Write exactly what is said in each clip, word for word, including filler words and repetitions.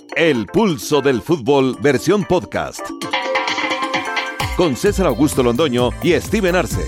El Pulso del Fútbol, versión podcast. Con César Augusto Londoño y Steven Arce.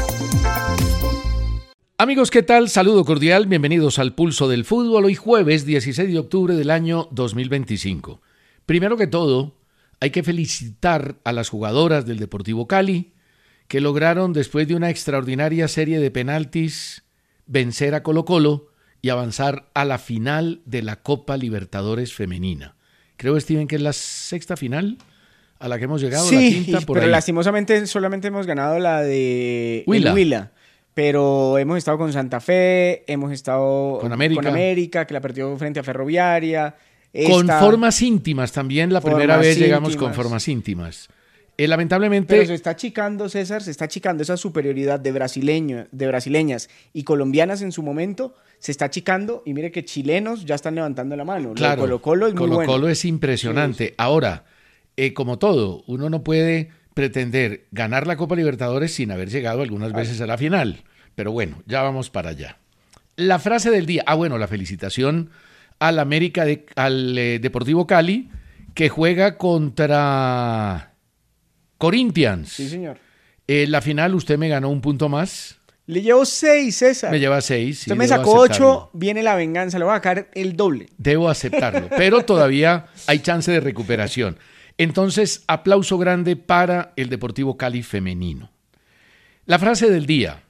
Amigos, ¿qué tal? Saludo cordial, bienvenidos al Pulso del Fútbol, hoy jueves dieciséis de octubre del año dos mil veinticinco. Primero que todo, hay que felicitar a las jugadoras del Deportivo Cali, que lograron, después de una extraordinaria serie de penaltis, vencer a Colo-Colo y avanzar a la final de la Copa Libertadores Femenina. Creo, Steven, que es la sexta final a la que hemos llegado, sí, la quinta, y, por pero ahí. Lastimosamente solamente hemos ganado la de Huila. el Huila. Pero hemos estado con Santa Fe, hemos estado Con América, con América que la perdió frente a Ferroviaria. Con Esta... formas íntimas también, la primera Formas vez llegamos íntimas. con formas íntimas. Eh, lamentablemente... Pero se está achicando, César, se está achicando esa superioridad de, brasileño, de brasileñas y colombianas en su momento, se está achicando y mire que chilenos ya están levantando la mano. Claro, Colo-Colo es muy Colo-Colo bueno. es impresionante. Sí. Ahora, eh, como todo, uno no puede pretender ganar la Copa Libertadores sin haber llegado algunas veces a la final. Pero bueno, ya vamos para allá. La frase del día. Ah, bueno, la felicitación al América, de, al eh, Deportivo Cali, que juega contra Corinthians. Sí, señor. En eh, la final usted me ganó un punto más. Le llevo seis, César. Me lleva seis. Sí, usted me sacó ocho, viene la venganza, le voy a sacar el doble. Debo aceptarlo, pero todavía hay chance de recuperación. Entonces, aplauso grande para el Deportivo Cali femenino. La frase del día.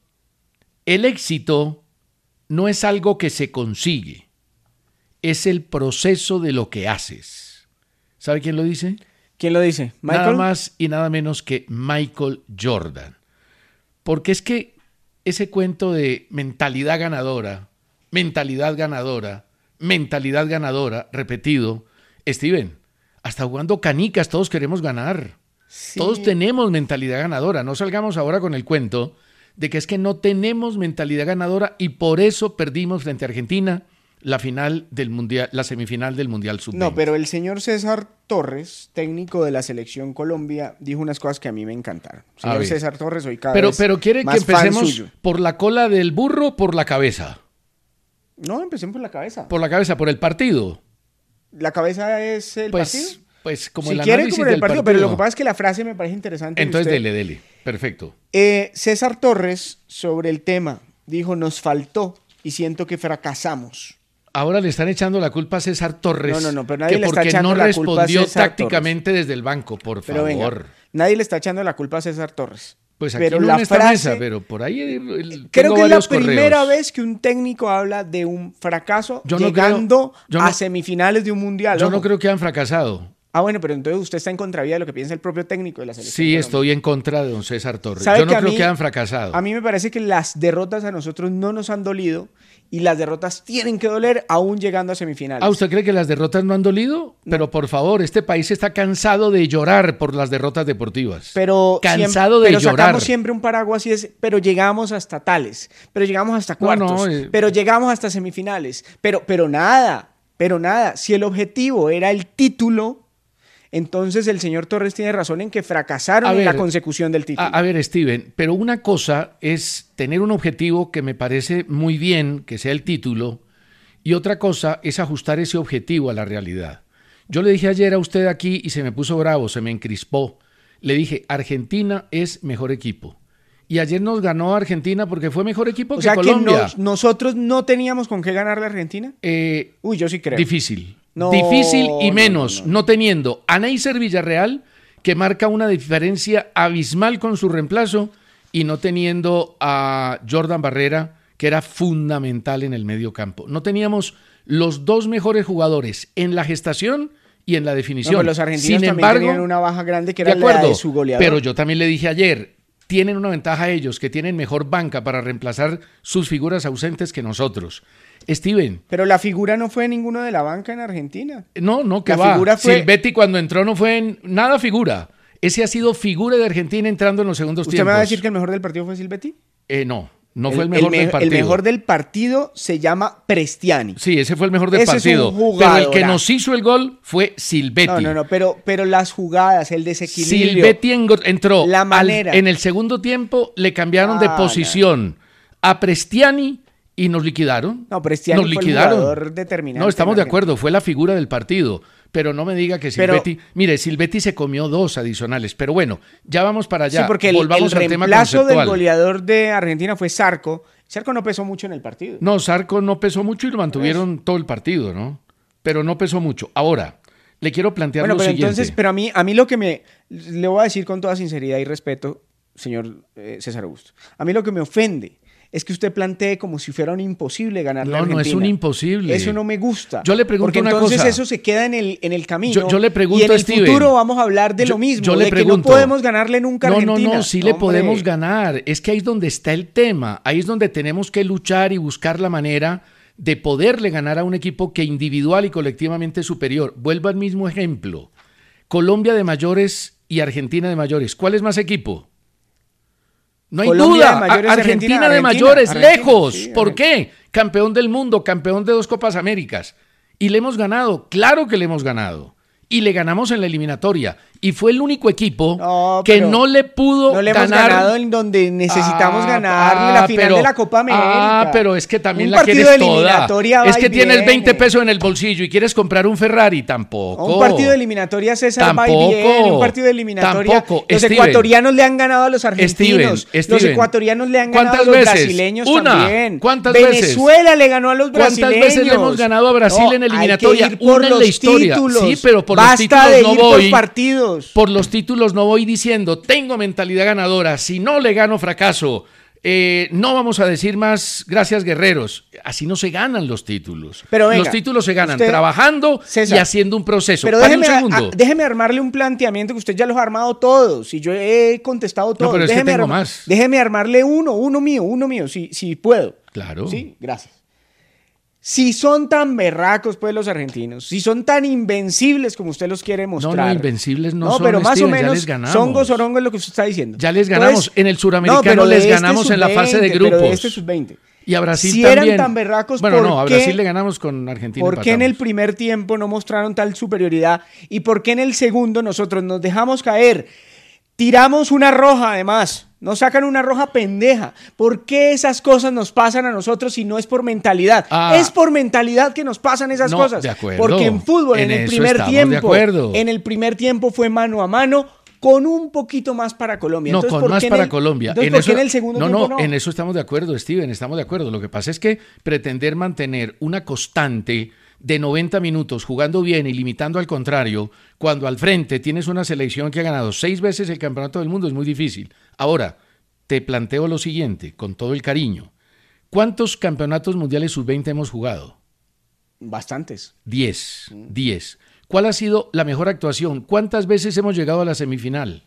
El éxito no es algo que se consigue, es el proceso de lo que haces. ¿Sabe quién lo dice? ¿Quién lo dice? ¿Michael? Nada más y nada menos que Michael Jordan. Porque es que ese cuento de mentalidad ganadora, mentalidad ganadora, mentalidad ganadora, repetido, Steven, hasta jugando canicas todos queremos ganar. Sí. Todos tenemos mentalidad ganadora. No salgamos ahora con el cuento de que es que no tenemos mentalidad ganadora y por eso perdimos frente a Argentina la final del mundial, la semifinal del Mundial sub veinte. No, pero el señor César Torres, técnico de la Selección Colombia, dijo unas cosas que a mí me encantaron. Señor César Torres, hoy cada pero, vez Pero quiere más que empecemos por la cola del burro o por la cabeza. No, empecemos por la cabeza. Por la cabeza, por el partido. ¿La cabeza es el pues, partido? Pues como si el quiere, análisis como el del partido, partido. Pero lo que pasa es que la frase me parece interesante. Entonces, usted... dele, dele. Perfecto. Eh, César Torres, sobre el tema, dijo, nos faltó y siento que fracasamos. Ahora le están echando la culpa a César Torres. No, no, no, pero nadie que le está echando no la culpa a respondió César tácticamente Torres. desde el banco, por pero favor. Venga, nadie le está echando la culpa a César Torres. Pues aquí pero no la en esta frase, mesa, pero por ahí el, creo que es la primera correos. vez que un técnico habla de un fracaso yo no llegando creo, yo no, a semifinales de un mundial. Yo ojo. no creo que han fracasado. Ah, bueno, pero entonces usted está en contravía de lo que piensa el propio técnico de la selección. Sí, Colombia. estoy en contra de don César Torres. Yo no que creo mí, que han fracasado. A mí me parece que las derrotas a nosotros no nos han dolido y las derrotas tienen que doler aún llegando a semifinales. ¿Ah, usted cree que las derrotas no han dolido? No. Pero por favor, este país está cansado de llorar por las derrotas deportivas. Pero cansado siempre, de pero llorar. Pero sacamos siempre un paraguas y es, pero llegamos hasta tales, pero llegamos hasta cuartos, no, no, eh. pero llegamos hasta semifinales, pero, pero nada, pero nada. Si el objetivo era el título, entonces el señor Torres tiene razón en que fracasaron ver, en la consecución del título. A, a ver, Steven, pero una cosa es tener un objetivo que me parece muy bien, que sea el título, y otra cosa es ajustar ese objetivo a la realidad. Yo le dije ayer a usted aquí y se me puso bravo, se me encrispó. Le dije, Argentina es mejor equipo. Y ayer nos ganó Argentina porque fue mejor equipo o que sea Colombia. Que nos, nosotros no teníamos con qué ganarle a Argentina. Eh, Uy, yo sí creo. Difícil. No, Difícil y menos, no, no, no. no teniendo a Neisser Villarreal, que marca una diferencia abismal con su reemplazo, y no teniendo a Jordan Barrera, que era fundamental en el medio campo. No teníamos los dos mejores jugadores en la gestación y en la definición. No, pero los argentinos Sin también embargo, tenían una baja grande que era de acuerdo, la de su goleador. Pero yo también le dije ayer, tienen una ventaja ellos, que tienen mejor banca para reemplazar sus figuras ausentes que nosotros. Steven. Pero la figura no fue ninguno de la banca en Argentina. No, no, que la va. Figura fue... Silvetti cuando entró no fue en nada figura. Ese ha sido figura de Argentina entrando en los segundos ¿Usted tiempos. me va a decir que el mejor del partido fue Silvetti? Eh, no, no el, fue el mejor el del partido. El mejor del partido se llama Prestiani. Sí, ese fue el mejor del ese partido. Es un pero el que nos hizo el gol fue Silvetti. No, no, no, pero, pero las jugadas, el desequilibrio. Silvetti entró la manera. Al, en el segundo tiempo, le cambiaron ah, de posición no. a Prestiani y nos liquidaron. No, pero Stiani nos fue liquidaron. el jugador determinante. No, estamos de acuerdo, fue la figura del partido. Pero no me diga que Silvetti... Pero, mire, Silvetti se comió dos adicionales. Pero bueno, ya vamos para allá. Sí, porque el, Volvamos el al tema reemplazo conceptual. del goleador de Argentina fue Zarco. Zarco no pesó mucho en el partido. No, Zarco no pesó mucho y lo mantuvieron todo el partido, ¿no? Pero no pesó mucho. Ahora, le quiero plantear bueno, lo pero siguiente. Entonces, pero a mí, a mí lo que me... Le voy a decir con toda sinceridad y respeto, señor eh, César Augusto. A mí lo que me ofende es que usted plantee como si fuera un imposible ganarle no, a Argentina. No, es un imposible. Eso no me gusta. Yo le pregunto porque una entonces cosa. eso se queda en el, en el camino. Yo, yo le pregunto y en a el Steven, futuro vamos a hablar de yo, lo mismo, yo le de pregunto, que no podemos ganarle nunca a no, Argentina. No, no, sí no, le hombre. podemos ganar. Es que ahí es donde está el tema. Ahí es donde tenemos que luchar y buscar la manera de poderle ganar a un equipo que individual y colectivamente es superior. Vuelvo al mismo ejemplo. Colombia de mayores y Argentina de mayores. ¿Cuál es más equipo? No hay Colombia duda, de mayores, Argentina, Argentina de Argentina, mayores, Argentina, lejos. sí, ¿Por qué? Campeón del mundo, campeón de dos Copas Américas. Y le hemos ganado, claro que le hemos ganado. Y le ganamos en la eliminatoria. Y fue el único equipo no, que no le pudo no le ganar. hemos ganado en donde necesitamos ah, ganarle ah, la final pero, de la Copa América. Ah, pero es que también un la quieres de toda. Es que tienes viene. veinte pesos en el bolsillo y quieres comprar un Ferrari, tampoco. Un partido de eliminatoria, César, tampoco, va y viene. Un partido de eliminatoria. Tampoco. Los Steven, ecuatorianos le han ganado a los argentinos. Steven, Steven, los ecuatorianos le han ganado a los veces? brasileños Una. también. ¿Cuántas Venezuela veces? Venezuela le ganó a los brasileños. ¿Cuántas veces le hemos ganado a Brasil no, en eliminatoria? Hay que ir por Una los en la historia. títulos. Sí, pero por Basta los títulos de no ir voy. Por partidos. Por los títulos no voy diciendo, tengo mentalidad ganadora, si no le gano fracaso. Eh, no vamos a decir más gracias guerreros, así no se ganan los títulos. Pero venga, los títulos se ganan usted, trabajando César, y haciendo un proceso. Pero Para déjeme, un segundo. A, déjeme armarle un planteamiento que usted ya los ha armado todos y yo he contestado todos. No, pero es déjeme que tengo arma, más. Déjeme armarle uno, uno mío, uno mío, si, si puedo. Claro. Sí, gracias. Si son tan berracos, pues, los argentinos, si son tan invencibles como usted los quiere mostrar. No, no, invencibles no, no son, pero más Steven, o menos ya les ganamos. son gozorongos lo que usted está diciendo. Ya les ganamos. Entonces, en el suramericano no, les este ganamos en la fase de grupos. Pero de este sub veinte. Y a Brasil si también. eran tan berracos, bueno, ¿por no, a qué, Brasil le ganamos con Argentina. ¿Por qué en el primer tiempo no mostraron tal superioridad? ¿Y por qué en el segundo nosotros nos dejamos caer? Tiramos una roja, además. Nos sacan una roja pendeja. ¿Por qué esas cosas nos pasan a nosotros si no es por mentalidad? Ah, es por mentalidad que nos pasan esas no, cosas. De acuerdo. Porque en fútbol, en, en el eso primer tiempo, de en el primer tiempo fue mano a mano, con un poquito más para Colombia. No, entonces, con ¿por más qué para el, Colombia. Entonces, en ¿por eso, qué en el segundo no, tiempo no, no? en eso estamos de acuerdo, Steven, estamos de acuerdo. Lo que pasa es que pretender mantener una constante de noventa minutos jugando bien y limitando al contrario, cuando al frente tienes una selección que ha ganado seis veces el campeonato del mundo, es muy difícil. Ahora, te planteo lo siguiente, con todo el cariño. ¿Cuántos campeonatos mundiales sub veinte hemos jugado? Bastantes. Diez, diez. ¿Cuál ha sido la mejor actuación? ¿Cuántas veces hemos llegado a la semifinal?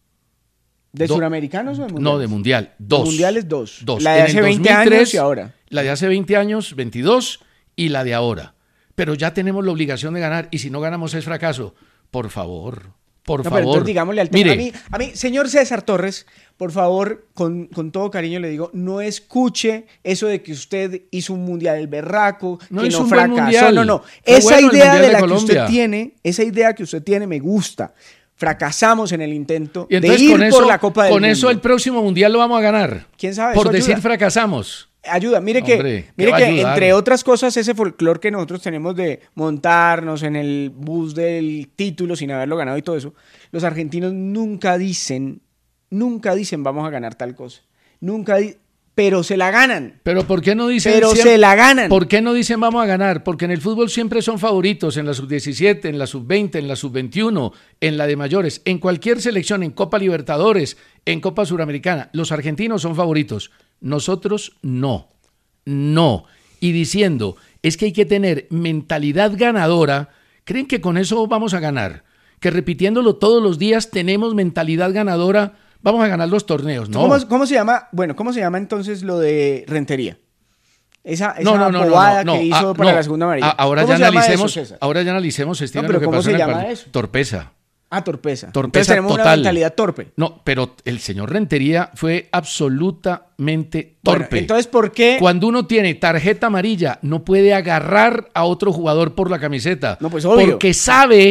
¿De Do- suramericanos o de mundiales? No, de mundial. Dos. Mundiales dos. Dos. La de En hace el veinte dos mil tres, años y ahora. La de hace veinte años, veintidós, y la de ahora. Pero ya tenemos la obligación de ganar, y si no ganamos es fracaso. Por favor, por No, favor. pero entonces digámosle al tema. Mire, A mí, a mí, señor César Torres, por favor, con, con todo cariño le digo, no escuche eso de que usted hizo un mundial el berraco, No que hizo no un buen fracasó. mundial. No, no. Fue Esa bueno el idea mundial de de la que Colombia. usted tiene, esa idea que usted tiene me gusta. Fracasamos en el intento y entonces de ir con eso, por la Copa del con Mundo. eso el próximo mundial lo vamos a ganar. ¿Quién sabe? Por Eso decir ayuda. fracasamos. Ayuda, mire que, Hombre, ¿qué mire va a que ayudar? entre otras cosas ese folclore que nosotros tenemos de montarnos en el bus del título sin haberlo ganado y todo eso, los argentinos nunca dicen, nunca dicen vamos a ganar tal cosa, nunca di- pero se la ganan, Pero ¿por qué no dicen pero siempre- se la ganan. ¿Por qué no dicen vamos a ganar? Porque en el fútbol siempre son favoritos, en la sub diecisiete, en la sub veinte, en la sub veintiuno, en la de mayores, en cualquier selección, en Copa Libertadores, en Copa Suramericana. Los argentinos son favoritos, nosotros no, no. Y diciendo, es que hay que tener mentalidad ganadora, ¿creen que con eso vamos a ganar? Que repitiéndolo todos los días tenemos mentalidad ganadora, vamos a ganar los torneos, ¿no? ¿Cómo, cómo se llama? Bueno, ¿cómo se llama entonces lo de Rentería? Esa, esa No, no, no, no, bobada no, no. que hizo Ah, para no. la segunda amarilla. Ah, ahora ¿Cómo ya se llama analicemos, eso, César? ahora ya analicemos, Steven, No, pero lo que ¿cómo pasó se en el llama partido. eso? Torpeza. Ah, torpeza. Torpeza Entonces tenemos total. una mentalidad torpe. No, pero el señor Rentería fue absolutamente torpe. Bueno, entonces, ¿por qué? Cuando uno tiene tarjeta amarilla, no puede agarrar a otro jugador por la camiseta. No, pues obvio. Porque sabe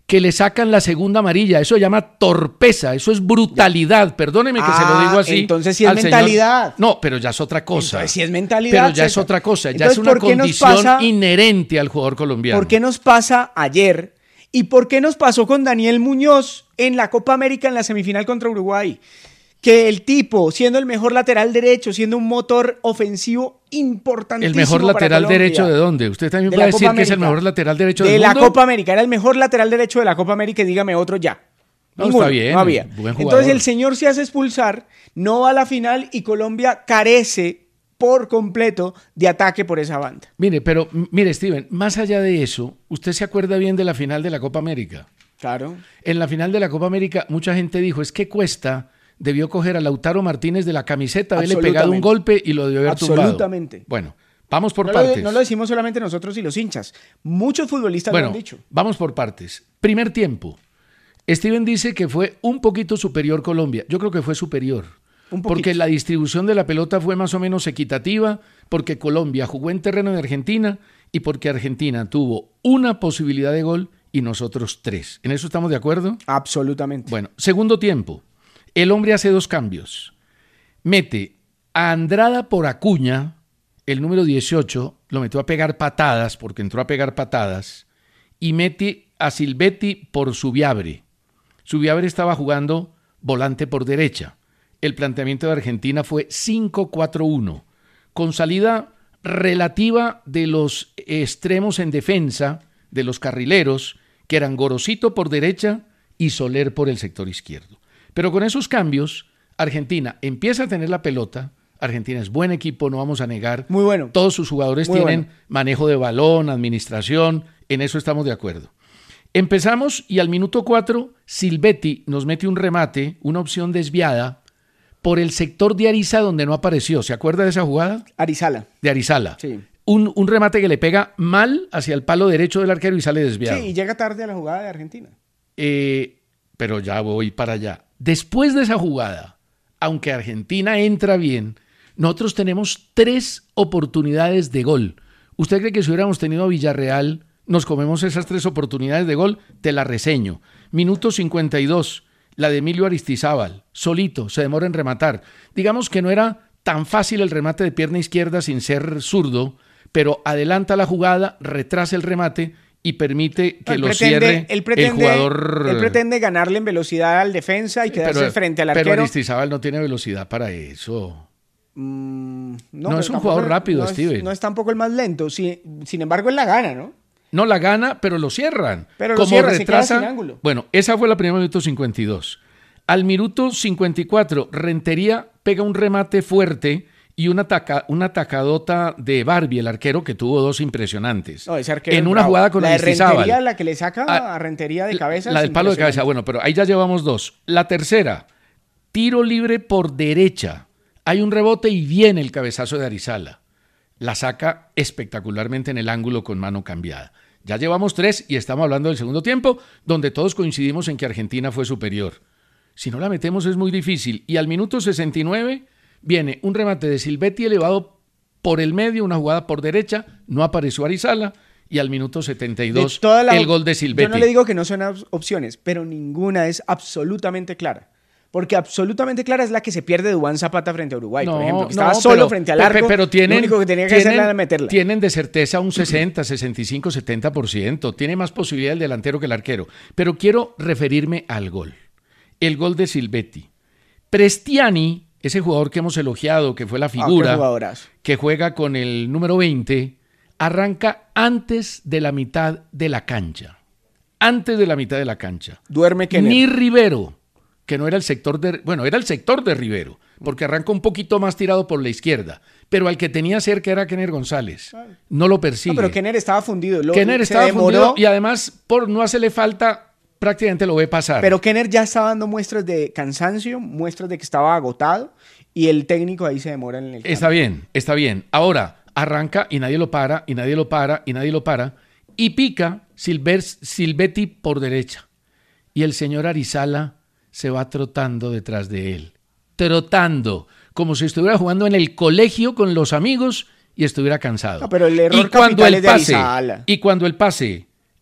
que le sacan la segunda amarilla. Eso se llama torpeza, eso es brutalidad. Perdóneme que ah, se lo digo así. Entonces sí es mentalidad. Señor. No, pero ya es otra cosa. Entonces sí es mentalidad. Pero ya César. es otra cosa, ya entonces, es una condición pasa, inherente al jugador colombiano. ¿Por qué nos pasa ayer? ¿Y por qué nos pasó con Daniel Muñoz en la Copa América en la semifinal contra Uruguay? Que el tipo, siendo el mejor lateral derecho, siendo un motor ofensivo importantísimo. ¿El mejor lateral derecho de dónde? ¿Usted también puede decir que es el mejor lateral derecho del mundo? De la Copa América, era el mejor lateral derecho de la Copa América y dígame otro ya. No, Ninguno, está bien. No había. Buen Entonces el señor se hace expulsar, no va a la final y Colombia carece por completo de ataque por esa banda. Mire, pero mire, Steven, más allá de eso, ¿usted se acuerda bien de la final de la Copa América? Claro. En la final de la Copa América, mucha gente dijo, es que Cuesta debió coger a Lautaro Martínez de la camiseta, haberle pegado un golpe y lo debió haber tumbado. Absolutamente. Bueno, vamos por no partes. Lo, no lo decimos solamente nosotros y los hinchas. Muchos futbolistas bueno, lo han dicho. Vamos por partes. Primer tiempo. Steven dice que fue un poquito superior Colombia. Yo creo que fue superior. Un porque la distribución de la pelota fue más o menos equitativa, porque Colombia jugó en terreno de Argentina y porque Argentina tuvo una posibilidad de gol y nosotros tres. ¿En eso estamos de acuerdo? Absolutamente. Bueno, segundo tiempo. El hombre hace dos cambios. Mete a Andrada por Acuña, el número dieciocho, lo metió a pegar patadas, porque entró a pegar patadas, y mete a Silvetti por Subiabre. Subiabre estaba jugando volante por derecha. El planteamiento de Argentina fue cinco cuatro uno, con salida relativa de los extremos en defensa, de los carrileros, que eran Gorosito por derecha y Soler por el sector izquierdo. Pero con esos cambios, Argentina empieza a tener la pelota. Argentina es buen equipo, no vamos a negar. Muy bueno. Todos sus jugadores Muy tienen bueno. manejo de balón, administración, en eso estamos de acuerdo. Empezamos y al minuto cuatro, Silvetti nos mete un remate, una opción desviada, por el sector de Ariza donde no apareció. ¿Se acuerda de esa jugada? Arizala. De Arizala. Sí. Un, un remate que le pega mal hacia el palo derecho del arquero y sale desviado. Sí, y llega tarde a la jugada de Argentina. Eh, pero ya voy para allá. Después de esa jugada, aunque Argentina entra bien, nosotros tenemos tres oportunidades de gol. ¿Usted cree que si hubiéramos tenido a Villarreal, nos comemos esas tres oportunidades de gol? Te la reseño. Minuto cincuenta y dos, la de Emilio Aristizábal, solito, se demora en rematar. Digamos que no era tan fácil el remate de pierna izquierda sin ser zurdo, pero adelanta la jugada, retrasa el remate y permite que él lo pretende, cierre él pretende, el jugador. Él pretende ganarle en velocidad al defensa y quedarse pero, frente al arquero. Pero Aristizábal no tiene velocidad para eso. Mm, no, no es un jugador rápido, no Steven. Es, no es tampoco el más lento. Sí, sin embargo, él la gana, ¿no? No la gana, pero lo cierran. Pero Como lo cierra, retrasa, se queda sin ángulo. Bueno, esa fue la primera minuto cincuenta y dos. Al minuto cincuenta y cuatro, Rentería pega un remate fuerte y una, taca, una tacadota de Barbie, el arquero, que tuvo dos impresionantes. No, ese arquero en una bravo. jugada con la de Aristizábal. Rentería, la que le saca a, a Rentería de cabeza. La del palo de cabeza. Bueno, pero ahí ya llevamos dos. La tercera, tiro libre por derecha. Hay un rebote y viene el cabezazo de Arizala. La saca espectacularmente en el ángulo con mano cambiada. Ya llevamos tres y estamos hablando del segundo tiempo, donde todos coincidimos en que Argentina fue superior. Si no la metemos es muy difícil. Y al minuto sesenta y nueve viene un remate de Silvetti elevado por el medio, una jugada por derecha, no apareció Arizala, y al minuto setenta y dos la, el gol de Silvetti. Yo no le digo que no son opciones, pero ninguna es absolutamente clara. Porque absolutamente clara es la que se pierde Duván Zapata frente a Uruguay, no, por ejemplo, que estaba no, solo pero, frente al arco, pero, pero tienen, lo único que tenía que tienen, hacer era meterla. Tienen de certeza un sesenta, sesenta y cinco, setenta por ciento, tiene más posibilidad el delantero que el arquero. Pero quiero referirme al gol. El gol de Silvetti. Prestiani, ese jugador que hemos elogiado, que fue la figura, ah, que juega con el número veinte, arranca antes de la mitad de la cancha. Antes de la mitad de la cancha. Duerme Kenner. Ni Rivero, que no era el sector de... Bueno, era el sector de Rivero, porque arranca un poquito más tirado por la izquierda, pero al que tenía cerca era Kenner González. No lo persigue. No, pero Kenner estaba fundido. Lo, Kenner estaba fundido y además, por no hacerle falta... prácticamente lo ve pasar. Pero Kenner ya estaba dando muestras de cansancio, muestras de que estaba agotado y el técnico ahí se demora en el campo. Está bien, está bien. Ahora arranca y nadie lo para, y nadie lo para, y nadie lo para, y pica Silver, Silvetti por derecha. Y el señor Arizala se va trotando detrás de él. Trotando, como si estuviera jugando en el colegio con los amigos y estuviera cansado. No, pero el error y cuando capital el es de pase, Arizala. Y cuando el pase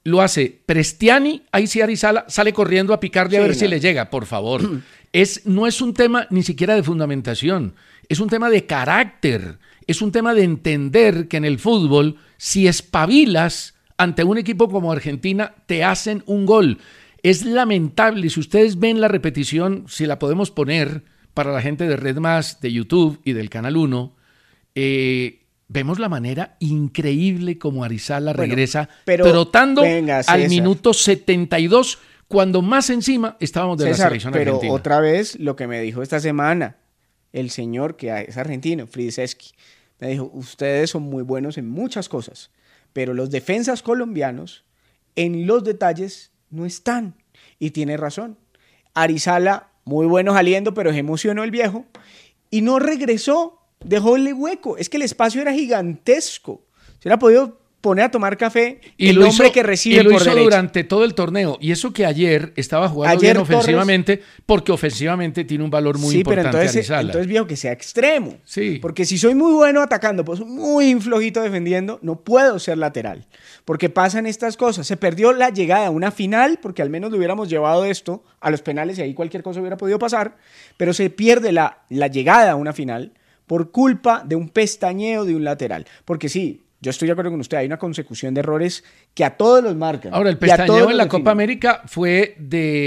lo hace Prestiani, ahí sí Arizala sale corriendo a picarle a Sí, ver no. si le llega, por favor. es, no es un tema ni siquiera de fundamentación, es un tema de carácter, es un tema de entender que en el fútbol, si espabilas ante un equipo como Argentina, te hacen un gol. Es lamentable, si ustedes ven la repetición, si la podemos poner para la gente de Red Más, de YouTube y del Canal uno, eh, vemos la manera increíble como Arizala Bueno, regresa pero trotando venga, al César. minuto setenta y dos, cuando más encima estábamos de César, la selección pero argentina. otra vez lo que me dijo esta semana el señor que es argentino, Frideseski, me dijo, ustedes son muy buenos en muchas cosas, pero los defensas colombianos en los detalles no están. Y tiene razón. Arizala, muy bueno saliendo, pero se emocionó el viejo y no regresó, dejó el hueco. Es que el espacio era gigantesco. Se hubiera podido poner a tomar café Y el lo hombre hizo, que recibe y lo por hizo derecha. durante todo el torneo. Y eso que ayer estaba jugando Ayer bien Torres- ofensivamente, porque ofensivamente tiene un valor muy sí, importante pero entonces, Arizala. entonces viejo que sea extremo. Sí. Porque si soy muy bueno atacando, pues muy flojito defendiendo, no puedo ser lateral. Porque pasan estas cosas. Se perdió la llegada a una final, porque al menos le hubiéramos llevado esto a los penales y ahí cualquier cosa hubiera podido pasar, pero se pierde la, la llegada a una final por culpa de un pestañeo de un lateral. Porque sí, yo estoy de acuerdo con usted, hay una consecución de errores que a todos los marcan. Ahora, el y a todos pestañeo los en la definen. Copa América fue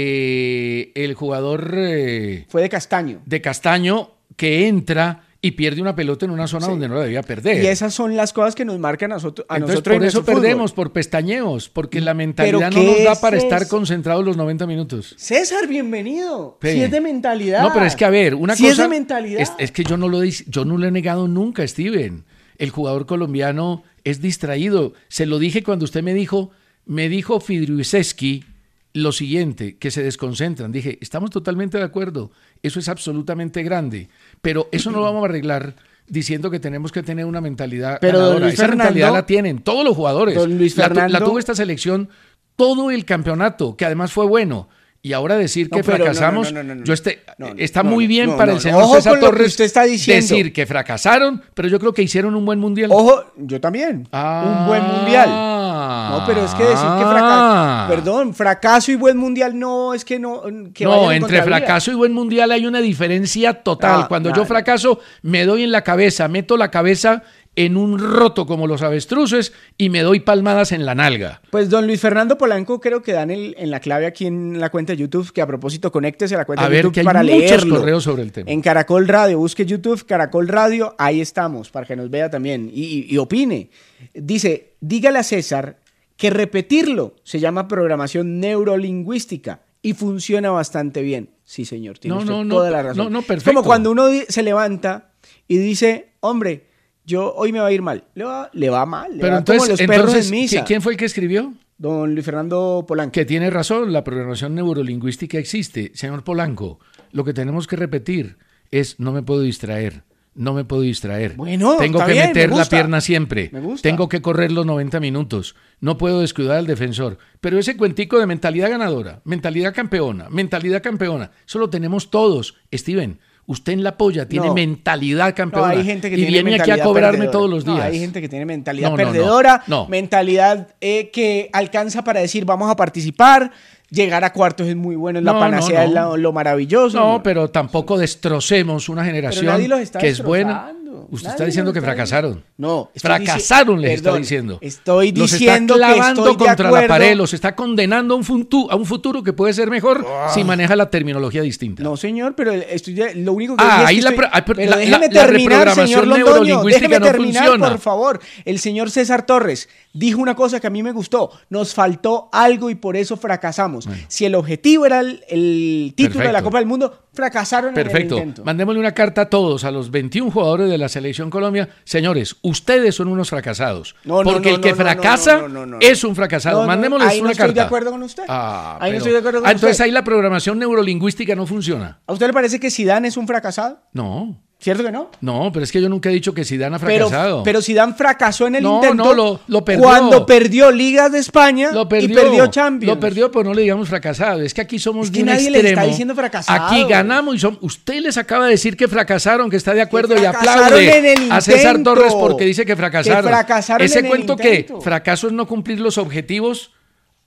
de el jugador eh, Fue de Castaño. de Castaño que entra y pierde una pelota en una zona Sí. donde no la debía perder. Y esas son las cosas que nos marcan a nosotros. A Entonces, nosotros por en eso nuestro fútbol. perdemos, por pestañeos, porque la mentalidad no ¿qué nos da es para estar eso? concentrados los noventa minutos. César, bienvenido. Sí. Si es de mentalidad. No, pero es que a ver, una si cosa es de mentalidad. Es, es que yo no lo he, yo no lo he negado nunca, Steven. El jugador colombiano es distraído. Se lo dije cuando usted me dijo, me dijo Fidriuseski lo siguiente, que se desconcentran. Dije, estamos totalmente de acuerdo. Eso es absolutamente grande, pero eso no lo vamos a arreglar diciendo que tenemos que tener una mentalidad Pero, don ganadora. Luis Esa Fernando, mentalidad la tienen todos los jugadores. don Luis La tu- Fernando- la tuvo esta selección todo el campeonato, que además fue bueno. Y ahora decir que No, pero no, fracasamos, no, no, no, no, yo este, no, no, está no, muy no, bien no, para no, el señor ojo César con lo que Torres usted está diciendo. decir que fracasaron, pero yo creo que hicieron un buen mundial. Ojo, yo también. Ah. Un buen mundial. No, pero es que decir que fracaso. Perdón, fracaso y buen mundial no es que no. Que No, vayan en entre contravía. fracaso y buen mundial hay una diferencia total. Ah, Cuando no, yo no. fracaso, me doy en la cabeza, meto la cabeza en un roto como los avestruces y me doy palmadas en la nalga. Pues don Luis Fernando Polanco creo que dan el, en la clave aquí en la cuenta de YouTube, que a propósito conéctese a la cuenta A de ver, YouTube que hay para muchos leerlo. correos sobre el tema. En Caracol Radio, busque YouTube, Caracol Radio, ahí estamos, para que nos vea también y, y- y opine. Dice, dígale a César que repetirlo se llama programación neurolingüística y funciona bastante bien. Sí, señor, tiene No, usted no, no, toda la razón. no, no, Es perfecto. como cuando uno di- se levanta y dice, hombre, yo hoy me va a ir mal. Le va, le va mal, le Pero va como entonces, los perros entonces en misa. ¿qui- ¿quién fue el que escribió? Don Luis Fernando Polanco. Que tiene razón, la programación neurolingüística existe. Señor Polanco, lo que tenemos que repetir es no me puedo distraer, no me puedo distraer. Bueno, Tengo está que bien, meter me la gusta. pierna siempre. Me gusta. Tengo que correr los noventa minutos. No puedo descuidar al defensor. Pero ese cuentico de mentalidad ganadora, mentalidad campeona, mentalidad campeona, eso lo tenemos todos. Steven, usted en la polla tiene No. mentalidad No, campeona. hay gente que y tiene viene aquí a mentalidad cobrarme perdedora. todos los No, días. hay gente que tiene mentalidad No, no, no. perdedora, No. mentalidad eh, que alcanza para decir vamos a participar, llegar a cuartos es muy bueno, es la No, panacea, no, es no. la- lo maravilloso. No, pero tampoco destrocemos una generación nadie los está que es buena. destrozando. Usted Nadie está diciendo los que está fracasaron. No, estoy Fracasaron, dici- les está Perdón, diciendo. estoy Los diciendo está que clavando estoy de contra la acuerdo. pared, los está condenando a un, futu- a un futuro que puede ser mejor si maneja la terminología distinta. No, señor, pero estoy de- lo único que Ah, dije es ahí que la estoy- pro- ah, pero pero la- déjeme la- la terminar, reprogramación señor Londoño, neurolingüística déjeme no terminar, funciona. por favor. El señor César Torres dijo una cosa que a mí me gustó. Nos faltó algo y por eso fracasamos. Bueno. Si el objetivo era el, el título de la Perfecto. Copa del Mundo, fracasaron Perfecto. en el intento. Mandémosle una carta a todos, a los veintiún jugadores de la Selección Colombia. Señores, ustedes son unos fracasados. No, no, porque no, el que no, no, fracasa no, no, no, no. es un fracasado. No, no, Mandémosles ahí no una estoy carta. de acuerdo con usted. Ah, Ahí no pero- estoy de acuerdo con Ah, entonces usted. ahí la programación neurolingüística no funciona. ¿A usted le parece que Zidane es un fracasado? No. ¿Cierto que no? No, pero es que yo nunca he dicho que Zidane ha Pero, fracasado. pero Zidane fracasó en el No, intento no, lo- lo perdió. cuando perdió Ligas de España Lo perdió, y perdió Champions. Lo perdió, pero no le digamos fracasado. Es que aquí somos Es de que un nadie le extremo. está diciendo fracasado. Aquí ganamos y son. Usted les acaba de decir que fracasaron, que está de acuerdo y fracasaron aplaude en el a César intento. Torres porque dice que fracasaron. Que fracasaron Ese en el cuento intento. que fracaso es no cumplir los objetivos.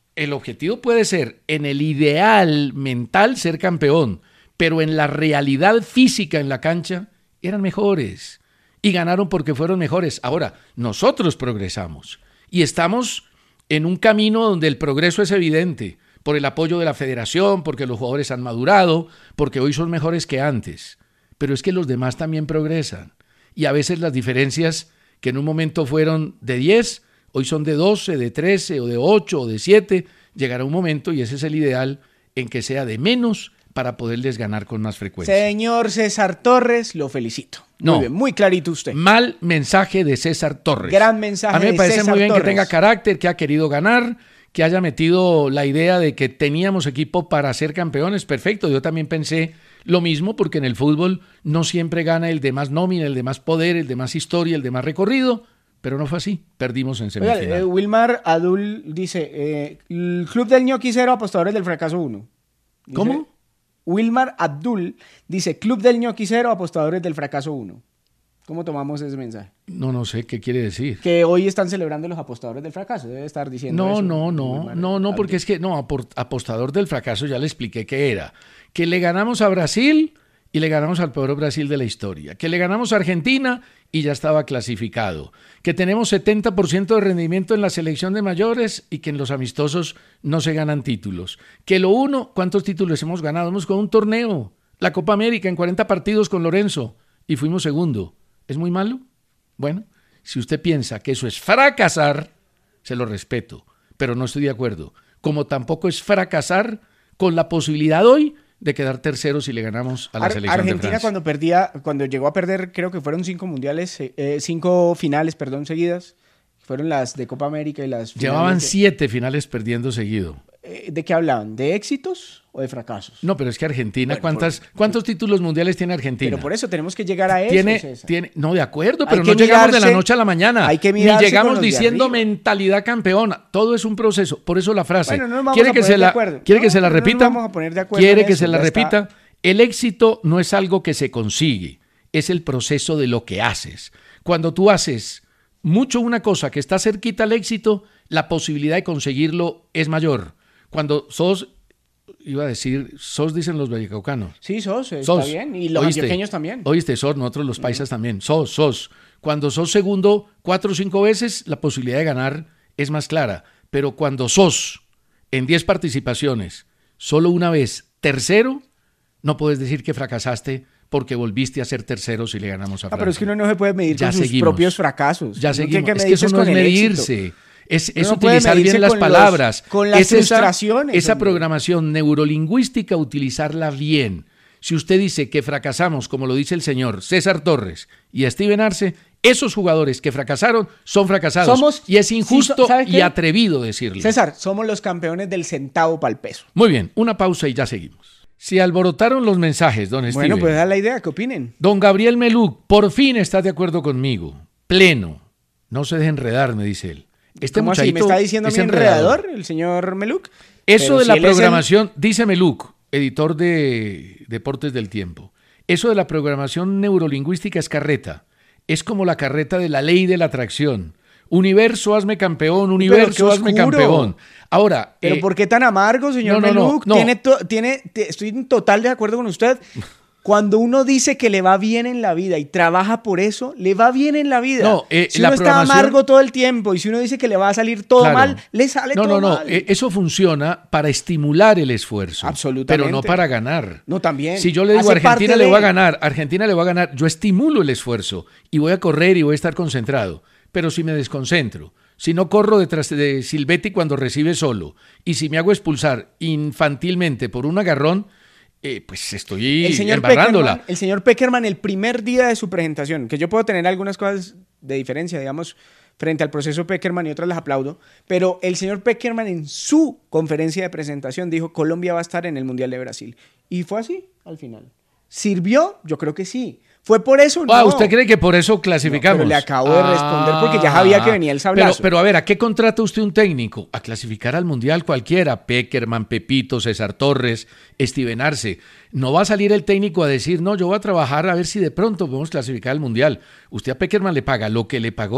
el objetivo puede ser, en el ideal mental, ser campeón, pero en la realidad física en la cancha eran mejores y ganaron porque fueron mejores. Ahora, nosotros progresamos y estamos en un camino donde el progreso es evidente, por el apoyo de la federación, porque los jugadores han madurado, porque hoy son mejores que antes. Pero es que los demás también progresan. Y a veces las diferencias que en un momento fueron de diez, hoy son de doce, de trece, o de ocho, o de siete. Llegará un momento, y ese es el ideal, en que sea de menos para poderles ganar con más frecuencia. Señor César Torres, lo felicito. No. Muy bien, muy clarito usted. Mal mensaje de César Torres. Gran mensaje de César Torres. A mí me parece muy bien Torres. Que tenga carácter, que ha querido ganar, que haya metido la idea de que teníamos equipo para ser campeones. Perfecto, yo también pensé lo mismo, porque en el fútbol no siempre gana el de más nómina, el de más poder, el de más historia, el de más recorrido, pero no fue así, perdimos en semifinal. Oiga, eh, Wilmar Adul dice, eh, el Club del Ñoqui cero, apostadores del fracaso uno. Dice, ¿Cómo? Wilmar Abdul dice, Club del Ñoqui cero, apostadores del fracaso uno. ¿Cómo tomamos ese mensaje? No, no sé, ¿qué quiere decir? Que hoy están celebrando los apostadores del fracaso, debe estar diciendo No, eso. no, no, no, no, porque es que, no, apostador del fracaso ya le expliqué qué era. Que le ganamos a Brasil y le ganamos al peor Brasil de la historia. Que le ganamos a Argentina y ya estaba clasificado. Que tenemos setenta por ciento de rendimiento en la selección de mayores y que en los amistosos no se ganan títulos. Que lo uno, ¿cuántos títulos hemos ganado? Hemos con un torneo, la Copa América en cuarenta partidos con Lorenzo y fuimos segundo. ¿Es muy malo? Bueno, si usted piensa que eso es fracasar, se lo respeto, pero no estoy de acuerdo. Como tampoco es fracasar con la posibilidad hoy de quedar terceros si le ganamos a la Ar- selección Argentina de Francia. cuando perdía, cuando llegó a perder, creo que fueron cinco mundiales, eh, cinco finales, perdón, seguidas. Fueron las de Copa América y las Llevaban de... siete finales perdiendo seguido. Eh, ¿De qué hablaban? ¿De éxitos o de fracasos? No, pero es que Argentina, Bueno, ¿cuántas, por... ¿cuántos títulos mundiales tiene Argentina? Pero por eso tenemos que llegar a eso, tiene, César. tiene, no, de acuerdo, pero Hay no que llegamos mirarse, de la noche a la mañana. Hay que ni mirarse llegamos con los de diciendo arriba. mentalidad campeona. Todo es un proceso. Por eso la frase. Bueno, no nos vamos ¿Quiere a que poner se de la, acuerdo. ¿quiere No, que se la no nos repita? vamos a poner de acuerdo ¿Quiere en que eso, se la ya está. repita? El éxito no es algo que se consigue, es el proceso de lo que haces. Cuando tú haces mucho una cosa que está cerquita al éxito, la posibilidad de conseguirlo es mayor. Cuando sos, iba a decir, sos dicen los vallecaucanos. Sí, sos, está Sos. bien. Y los ¿Oíste? antioqueños también. Oíste, sos, nosotros los paisas también. Sos, sos. Cuando sos segundo cuatro o cinco veces, la posibilidad de ganar es más clara. Pero cuando sos en diez participaciones, solo una vez tercero, no puedes decir que fracasaste porque volviste a ser tercero si le ganamos a Francia. Ah, pero es que uno no se puede medir Ya con sus seguimos. propios fracasos. Ya Uno tiene seguimos. Es que medirse eso no con es el medirse. éxito. Es, Uno es no puede utilizar medirse bien las con los- palabras. con las es esa, frustraciones, esa hombre. programación neurolingüística, utilizarla bien. Si usted dice que fracasamos, como lo dice el señor César Torres y Steven Arce, esos jugadores que fracasaron son fracasados. Somos- y es injusto sí, ¿sabe y qué? atrevido decirlo. César, somos los campeones del centavo para el peso. Muy bien, una pausa y ya seguimos. Si alborotaron los mensajes, don Steven. Bueno, pues da la idea, ¿qué opinen? Don Gabriel Meluc, por fin está de acuerdo conmigo. Pleno. No se deje enredar, me dice él. Este ¿Cómo así? ¿Me muchachito está diciendo a es mí enredador, el señor Meluc? Eso Pero de si la él es el- programación, dice Meluc, editor de Deportes del Tiempo, eso de la programación neurolingüística es carreta. Es como la carreta de la ley de la atracción. Universo, hazme campeón, universo, qué hazme oscuro. campeón. Ahora, ¿Pero eh, por qué tan amargo, señor no, no, no, Meluc? no. Tiene to- tiene, te- estoy en total de acuerdo con usted. Cuando uno dice que le va bien en la vida y trabaja por eso, le va bien en la vida. No, eh, si la uno está programación- amargo todo el tiempo y si uno dice que le va a salir todo claro. mal, le sale no, todo no, no, mal. eh, eso funciona para estimular el esfuerzo. Absolutamente. Pero no para ganar. No, también. Si yo le digo a Hace Argentina parte le de- voy a ganar, Argentina le va a ganar, yo estimulo el esfuerzo y voy a correr y voy a estar concentrado. Pero si me desconcentro, si no corro detrás de Silvetti cuando recibe solo y si me hago expulsar infantilmente por un agarrón, eh, pues estoy el señor embarrándola. Peckerman, el señor Peckerman, el primer día de su presentación, que yo puedo tener algunas cosas de diferencia, digamos, frente al proceso Peckerman y otras las aplaudo, pero el señor Peckerman en su conferencia de presentación dijo Colombia va a estar en el Mundial de Brasil. Y fue así al final. ¿Sirvió? Yo creo que sí. ¿Fue por eso? Ah, No. ¿usted cree que por eso clasificamos? No, pero le acabo de responder porque ya sabía que venía el sablazo. Pero, pero a ver, ¿a qué contrata usted un técnico? A clasificar al Mundial cualquiera. Peckerman, Pepito, César Torres, Steven Arce. No va a salir el técnico a decir, no, yo voy a trabajar a ver si de pronto podemos clasificar al Mundial. Usted a Peckerman le paga lo que le pagó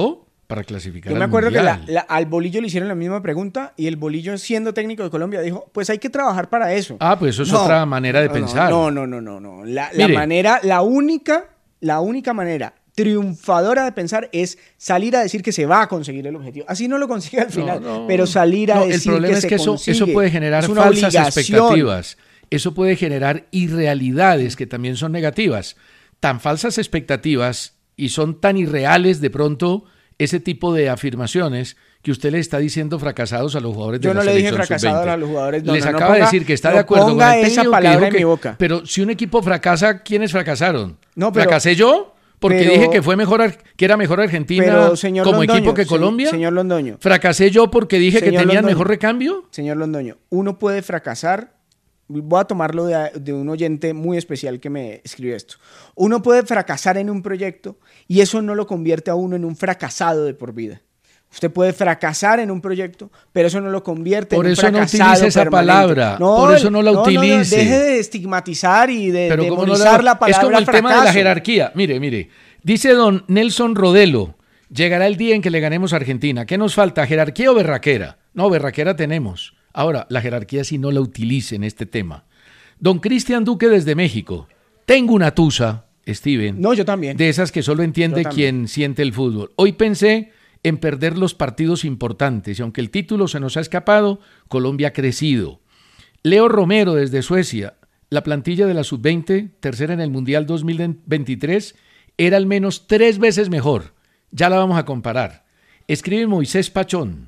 para clasificar Yo me al acuerdo Mundial. que la, la, al Bolillo le hicieron la misma pregunta y el Bolillo, siendo técnico de Colombia, dijo, pues hay que trabajar para eso. Ah, pues eso es No, otra manera de no, pensar. No, no, no, no, no. La, la Mire. manera, la única, la única manera triunfadora de pensar es salir a decir que se va a conseguir el objetivo. Así no lo consigue al final, No, no. pero salir a No, decir el problema que es se que eso, consigue. eso puede generar Es una falsas obligación. expectativas. Eso puede generar irrealidades que también son negativas. Tan falsas expectativas y son tan irreales de pronto ese tipo de afirmaciones que usted le está diciendo fracasados a los jugadores de Yo la no le dije selección fracasados sub veinte. a los jugadores. No, Les no, no acaba ponga- de decir que está no de acuerdo con ponga el esa técnico que palabra dijo en que- mi boca. Pero si un equipo fracasa, ¿quiénes fracasaron? No, pero- ¿Fracasé yo? Porque pero- dije que fue mejor Ar- que era mejor Argentina Pero, señor como Londoño, equipo que se- Colombia. señor Londoño. ¿Fracasé yo porque dije que Señor tenían Londoño. mejor recambio? Señor Londoño, uno puede fracasar. Voy a tomarlo de, de un oyente muy especial que me escribió esto. Uno puede fracasar en un proyecto y eso no lo convierte a uno en un fracasado de por vida. Usted puede fracasar en un proyecto, pero eso no lo convierte Por en un eso no fracasado utilice esa permanente. palabra, por eso no la utilice. deje de estigmatizar y de Pero como no demonizar la- la palabra es como el tema de la fracaso. jerarquía. Mire, mire. Dice don Nelson Rodelo, llegará el día en que le ganemos a Argentina. ¿Qué nos falta? ¿Jerarquía o berraquera? No, berraquera tenemos. Ahora, la jerarquía sí no la utilice en este tema. Don Cristian Duque desde México. Tengo una tusa, Steven. No, yo también. De esas que solo entiende Yo también. quien siente el fútbol. Hoy pensé en perder los partidos importantes y aunque el título se nos ha escapado, Colombia ha crecido. Leo Romero desde Suecia. La plantilla de la sub veinte, tercera en el Mundial dos mil veintitrés, era al menos tres veces mejor. Ya la vamos a comparar. Escribe Moisés Pachón.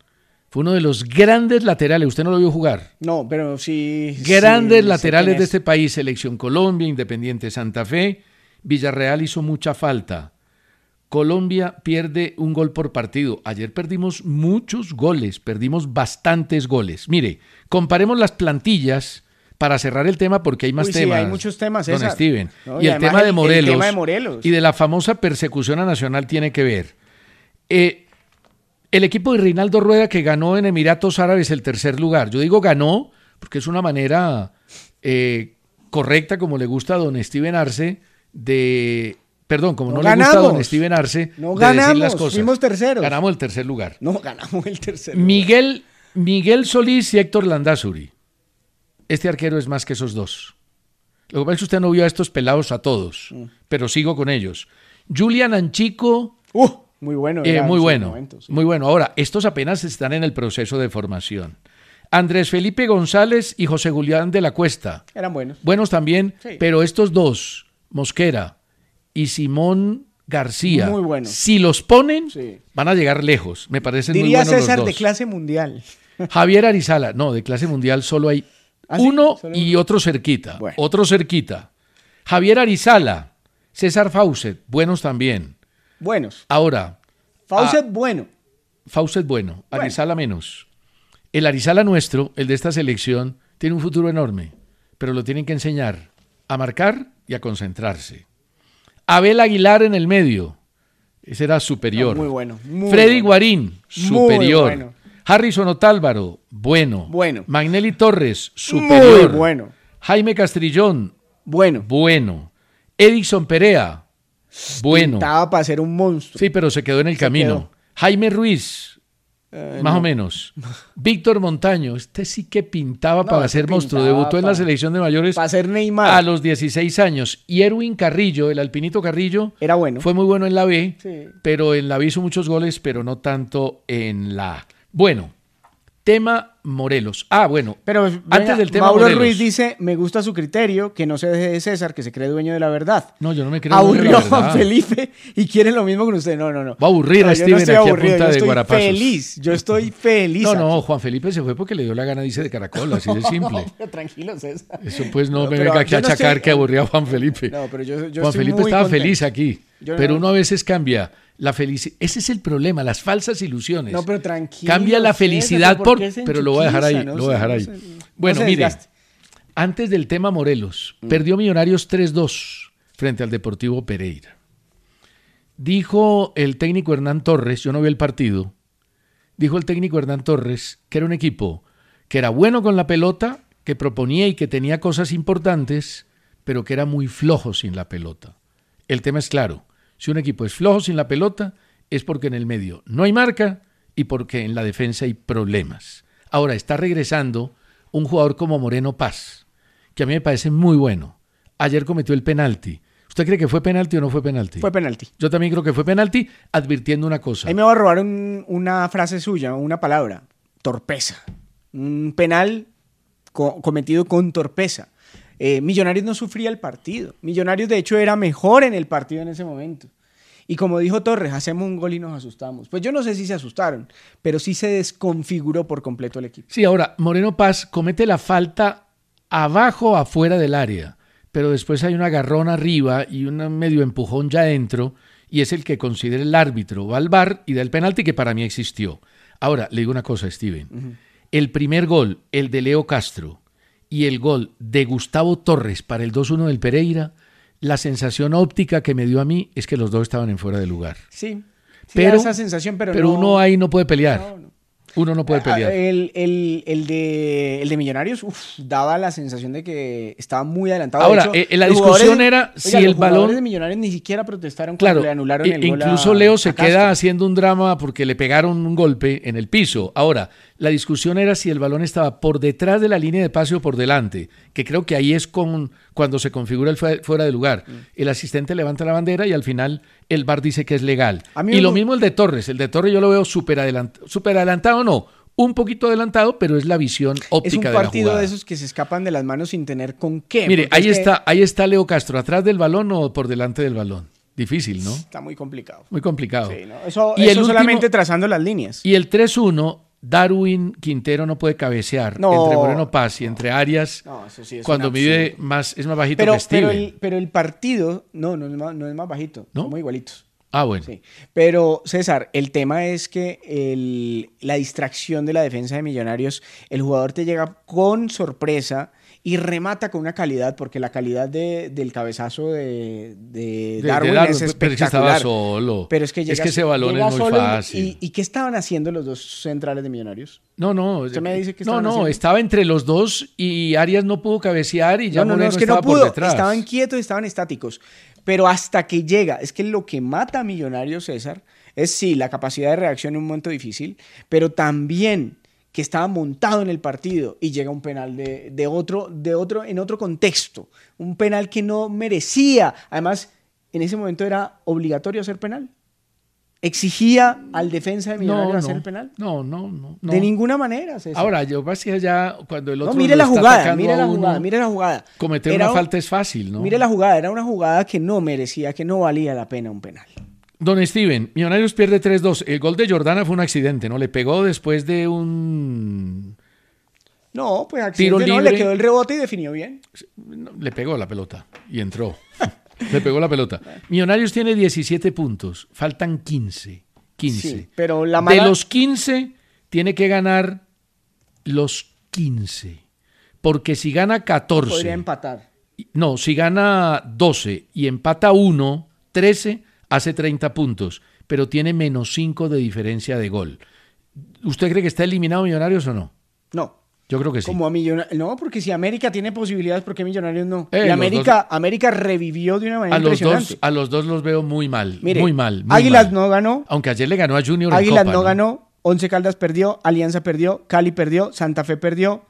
Fue uno de los grandes laterales. Usted no lo vio jugar. No, pero sí. Grandes sí, sé laterales quién de es. este país. Selección Colombia, Independiente Santa Fe. Villarreal hizo mucha falta. Colombia pierde un gol por partido. Ayer perdimos muchos goles. Perdimos bastantes goles. Mire, comparemos las plantillas para cerrar el tema porque hay más Uy, sí, temas. hay muchos temas, don César. Steven. No, y y el además tema el- de el Morelos. tema de Morelos. Y de la famosa persecución a Nacional tiene que ver. Eh, el equipo de Reinaldo Rueda que ganó en Emiratos Árabes el tercer lugar. Yo digo ganó porque es una manera eh, correcta, como le gusta a don Steven Arce, de... Perdón, como no, No le gusta a don ganamos. Steven Arce, No de decir las ganamos, cosas. fuimos terceros. Ganamos el tercer lugar. No, ganamos el tercero. Miguel, Miguel Solís y Héctor Landázuri. Este arquero es más que esos dos. Lo que pasa es que usted no vio a estos pelados a todos, Mm. pero sigo con ellos. Julian Anchico, Uh, muy bueno. eh, era en muy su bueno, momento, sí. muy bueno. Ahora, estos apenas están en el proceso de formación. Andrés Felipe González y José Julián de la Cuesta. Eran buenos. Buenos también, Sí. pero estos dos, Mosquera y Simón García, Muy buenos. si los ponen, Sí. van a llegar lejos. Me parecen muy Diría buenos los César dos. de clase mundial. Javier Arizala, no, de clase mundial solo hay ¿Ah, sí? uno Solo y otro cerquita, Bueno. otro cerquita. Javier Arizala, César Faucet, buenos también. Buenos. Ahora, Faucet, Ah. bueno. Faucet bueno, Bueno. Arizala menos. El Arizala nuestro, el de esta selección, tiene un futuro enorme, pero lo tienen que enseñar a marcar y a concentrarse. Abel Aguilar en el medio, ese era superior. No, muy bueno, muy Freddy bueno. Guarín, Muy superior. bueno. Harrison Otálvaro, bueno. Bueno. Magnelli Torres, superior. Muy bueno. Jaime Castrillón, Bueno. bueno. Edison Perea, bueno. Estaba para ser un monstruo. Sí, pero se quedó en el Se camino. quedó. Jaime Ruiz, Eh, más no. o menos. Víctor Montaño, este sí que pintaba No, para este ser monstruo. pintaba Debutó en pa- la selección de mayores Para ser Neymar. a los dieciséis años. Y Erwin Carrillo, el alpinito Carrillo, Era bueno. fue muy bueno en la B, Sí. pero en la B hizo muchos goles, pero no tanto en la A. Bueno, tema Morelos. Ah, bueno, Pero antes venga, del tema Mauro Morelos. Ruiz dice, me gusta su criterio, que no se deje de César, que se cree dueño de la verdad. No, yo no me creo. Aburrió la a Juan verdad. Felipe y quiere lo mismo con usted. No, no, no. Va a aburrir No, a yo Steven no estoy aquí a aburrido, punta yo de estoy guarapazos. feliz. Yo estoy feliz. No, no, aquí. Juan Felipe se fue porque le dio la gana, dice, de Caracol, así de simple. No, tranquilo, César. Eso pues no, No, me pero venga aquí yo a no achacar estoy- que aburría a Juan Felipe. No, pero yo, yo Juan estoy Felipe muy estaba contento. feliz aquí, Yo no- pero uno a veces cambia la felicidad. Ese es el problema, las falsas ilusiones. No, pero tranquilo. Cambia la César, felicidad ¿por por... qué se Pero lo voy a dejar ahí, enchuquiza? lo No voy a sé, dejar no ahí. sé. No Bueno, se mire, desgaste. antes del tema Morelos, perdió Millonarios tres dos frente al Deportivo Pereira. Dijo el técnico Hernán Torres, yo no vi el partido, dijo el técnico Hernán Torres que era un equipo que era bueno con la pelota, que proponía y que tenía cosas importantes, pero que era muy flojo sin la pelota. El tema es claro, si un equipo es flojo sin la pelota, es porque en el medio no hay marca y porque en la defensa hay problemas. Ahora, está regresando un jugador como Moreno Paz, que a mí me parece muy bueno. Ayer cometió el penalti. ¿Usted cree que fue penalti o no fue penalti? Fue penalti. Yo también creo que fue penalti, advirtiendo una cosa. Ahí me voy a robar un, una frase suya, una palabra. Torpeza. Un penal co- cometido con torpeza. Eh, Millonarios no sufría el partido. Millonarios, de hecho, era mejor en el partido en ese momento. Y como dijo Torres, hacemos un gol y nos asustamos. Pues yo no sé si se asustaron, pero sí se desconfiguró por completo el equipo. Sí, ahora, Moreno Paz comete la falta abajo, afuera del área, pero después hay un agarrón arriba y un medio empujón ya adentro, y es el que considera el árbitro. Va al V A R y da el penalti que para mí existió. Ahora, le digo una cosa, Steven. Uh-huh. El primer gol, el de Leo Castro, y el gol de Gustavo Torres para el dos uno del Pereira, la sensación óptica que me dio a mí es que los dos estaban en fuera de lugar. Sí, sí pero, esa sensación, pero, pero no, uno ahí no puede pelear. No, no. Uno no puede pelear. El, el, el, de, el de Millonarios uf, daba la sensación de que estaba muy adelantado. Ahora, de hecho, eh, la discusión era oiga, si el los balón... jugadores de Millonarios ni siquiera protestaron cuando claro, le anularon el gol. Incluso a, Leo se a queda haciendo un drama porque le pegaron un golpe en el piso. Ahora, la discusión era si el balón estaba por detrás de la línea de pase o por delante, que creo que ahí es con, cuando se configura el fuera de lugar. Mm. El asistente levanta la bandera y al final el V A R dice que es legal. Y me... lo mismo el de Torres. El de Torres yo lo veo súper adelantado. ¿Súper adelantado no? Un poquito adelantado, pero es la visión óptica de la jugada. Es un partido de esos que se escapan de las manos sin tener con qué. Mire, ahí es está, que... ahí está Leo Castro, ¿atrás del balón o por delante del balón? Difícil, ¿no? Está muy complicado. Muy complicado. Sí, ¿no? Eso, y eso el solamente último, trazando las líneas. Y el tres uno, Darwin Quintero no puede cabecear no, entre Moreno Paz y entre Arias. No, eso sí es cuando mide más, es más bajito pero, que Steven. Pero el, pero el partido, no, no es más, no es más bajito. ¿No? Somos igualitos. Ah, bueno. Sí. Pero, César, el tema es que el, la distracción de la defensa de Millonarios, el jugador te llega con sorpresa y remata con una calidad, porque la calidad de, del cabezazo de, de, de Darwin de Darwin, es espectacular. Pero es que estaba solo. Pero es que, llega, es que ese balón es muy fácil. Y, ¿Y qué estaban haciendo los dos centrales de Millonarios? No, no. Usted me dice que no, no, haciendo? estaba entre los dos y Arias no pudo cabecear y ya no, no, Moreno no, es que estaba no pudo, por detrás. Estaban quietos, estaban estáticos. Pero hasta que llega, es que lo que mata a Millonarios, César, es sí, la capacidad de reacción en un momento difícil, pero también que estaba montado en el partido y llega un penal de, de otro, de otro, en otro contexto, un penal que no merecía. Además, en ese momento era obligatorio hacer penal. ¿Exigía al defensa de Millonarios no, hacer no, el penal? No, no, no, no. De ninguna manera, César. Ahora, yo pasé ya cuando el otro no, mire lo la está jugada, mire la uno, jugada, mire la jugada. Cometer era una un, falta es fácil, ¿no? Mire la jugada, era una jugada que no merecía, que no valía la pena un penal. Don Steven, Millonarios pierde tres dos. El gol de Jordana fue un accidente, ¿no? Le pegó después de un... No, pues accidente no, le quedó el rebote y definió bien. Le pegó la pelota y entró. Le pegó la pelota. Millonarios tiene diecisiete puntos, faltan quince. quince. Sí, pero la mala... De los quince, tiene que ganar los quince. Porque si gana catorce... Podría empatar. No, si gana doce y empata uno, trece, hace treinta puntos. Pero tiene menos cinco de diferencia de gol. ¿Usted cree que está eliminado Millonarios o no? No. Yo creo que sí. Como a Millonarios. No, porque si América tiene posibilidades, ¿por qué Millonarios no? Eh, y América, dos... América revivió de una manera a los impresionante. Dos, a los dos los veo muy mal. Mire, muy mal. Muy Águilas mal. no ganó. Aunque ayer le ganó a Junior Águilas en Copa, no ¿no? ganó. Once Caldas perdió. Alianza perdió. Cali perdió. Santa Fe perdió.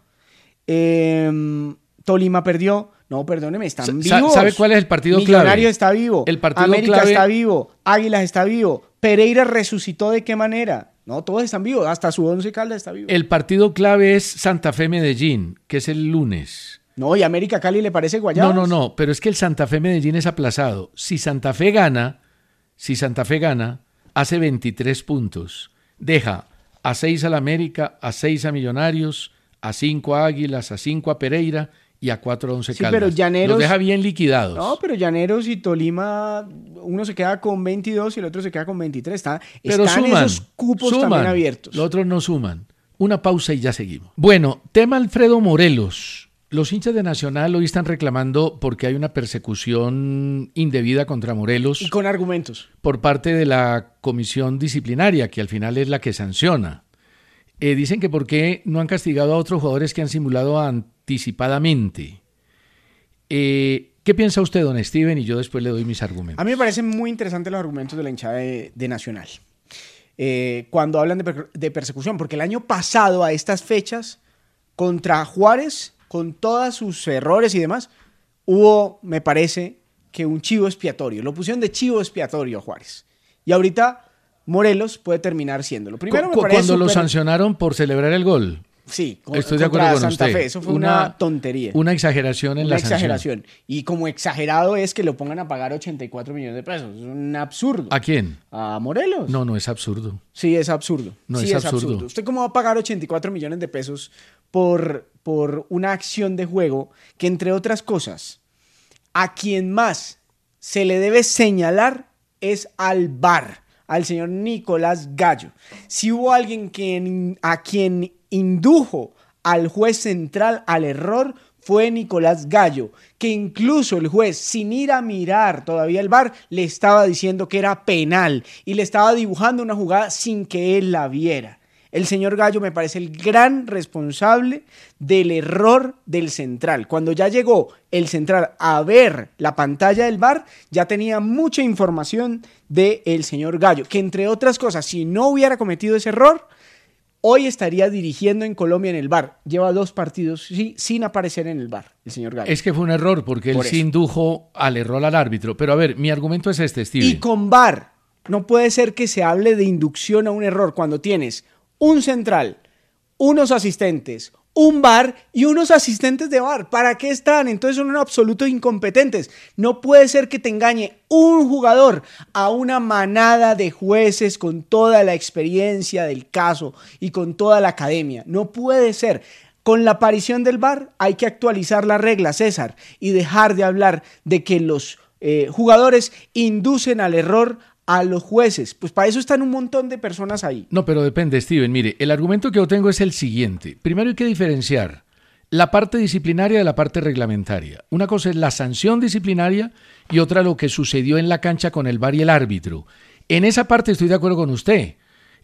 Eh, Tolima perdió. No, perdóneme, están Sa vivos. ¿Sabe cuál es el partido clave? Millonarios está vivo. El partido América clave... está vivo. Águilas está vivo. Pereira resucitó ¿de qué manera? No, todos están vivos. Hasta su Once Caldas está vivo. El partido clave es Santa Fe Medellín, que es el lunes. No, y América Cali le parece Guayabas. No, no, no, pero es que el Santa Fe Medellín es aplazado. Si Santa Fe gana, si Santa Fe gana, hace veintitrés puntos. Deja a seis a la América, a seis a Millonarios, a cinco a Águilas, a cinco a Pereira y a cuatro a Once Sí, Caldas. pero Llaneros... Los deja bien liquidados. No, pero Llaneros y Tolima, uno se queda con veintidós y el otro se queda con veintitrés. Está, pero están suman, esos cupos suman. también abiertos. Los otros no suman. Una pausa y ya seguimos. Bueno, tema Alfredo Morelos. Los hinchas de Nacional hoy están reclamando porque hay una persecución indebida contra Morelos. Y con argumentos. Por parte de la comisión disciplinaria, que al final es la que sanciona. Eh, dicen que por qué no han castigado a otros jugadores que han simulado anticipadamente. Eh, ¿Qué piensa usted, don Steven? Y yo después le doy mis argumentos. A mí me parecen muy interesantes los argumentos de la hinchada de, de Nacional. eh, cuando hablan de, per- de persecución, porque el año pasado a estas fechas, contra Juárez, con todos sus errores y demás, hubo, me parece, que un chivo expiatorio. Lo pusieron de chivo expiatorio a Juárez. Y ahorita Morelos puede terminar siéndolo. Primero me Cu- parece cuando lo súper- sancionaron por celebrar el gol. Sí, con- Estoy de contra acuerdo con Santa usted. Fe. Eso fue una, tontería. Una exageración en Una la sanción. exageración. Y como exagerado es que lo pongan a pagar ochenta y cuatro millones de pesos. Es un absurdo. ¿A quién? ¿A Morelos? No, no es absurdo. Sí, es absurdo. No, sí, es es absurdo. absurdo. ¿Usted cómo va a pagar ochenta y cuatro millones de pesos por, por una acción de juego que, entre otras cosas, a quien más se le debe señalar es al V A R, al señor Nicolás Gallo? Si hubo alguien que, a quien indujo al juez central al error, fue Nicolás Gallo, que incluso el juez, sin ir a mirar todavía el V A R, le estaba diciendo que era penal y le estaba dibujando una jugada sin que él la viera. El señor Gallo me parece el gran responsable del error del central. Cuando ya llegó el central a ver la pantalla del V A R, ya tenía mucha información del señor Gallo, que entre otras cosas, si no hubiera cometido ese error, hoy estaría dirigiendo en Colombia en el V A R. Lleva dos partidos sí, sin aparecer en el V A R, el señor Gallo. Es que fue un error, porque Por él sí eso. indujo al error al árbitro. Pero a ver, mi argumento es este, Steven. Y con V A R, no puede ser que se hable de inducción a un error cuando tienes un central, unos asistentes, un V A R y unos asistentes de V A R. ¿Para qué están? Entonces son unos absolutos incompetentes. No puede ser que te engañe un jugador a una manada de jueces con toda la experiencia del caso y con toda la academia. No puede ser. Con la aparición del V A R hay que actualizar la regla, César, y dejar de hablar de que los eh, jugadores inducen al error a los jueces. Pues para eso están un montón de personas ahí. No, pero depende, Steven. Mire, el argumento que yo tengo es el siguiente. Primero hay que diferenciar la parte disciplinaria de la parte reglamentaria. Una cosa es la sanción disciplinaria y otra lo que sucedió en la cancha con el V A R y el árbitro. En esa parte estoy de acuerdo con usted.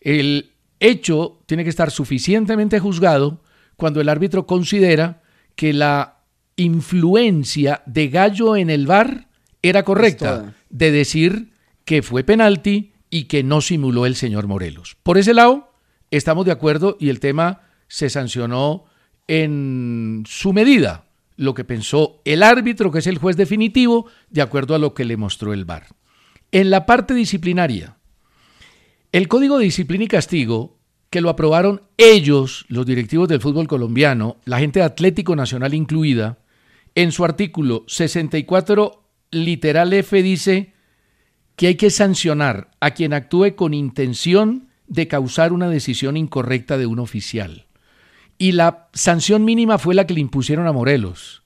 El hecho tiene que estar suficientemente juzgado cuando el árbitro considera que la influencia de Gallo en el V A R era correcta, de decir que fue penalti y que no simuló el señor Morelos. Por ese lado, estamos de acuerdo y el tema se sancionó en su medida, lo que pensó el árbitro, que es el juez definitivo, de acuerdo a lo que le mostró el V A R. En la parte disciplinaria, el Código de Disciplina y Castigo, que lo aprobaron ellos, los directivos del fútbol colombiano, la gente de Atlético Nacional incluida, en su artículo sesenta y cuatro, literal F, dice que hay que sancionar a quien actúe con intención de causar una decisión incorrecta de un oficial. Y la sanción mínima fue la que le impusieron a Morelos.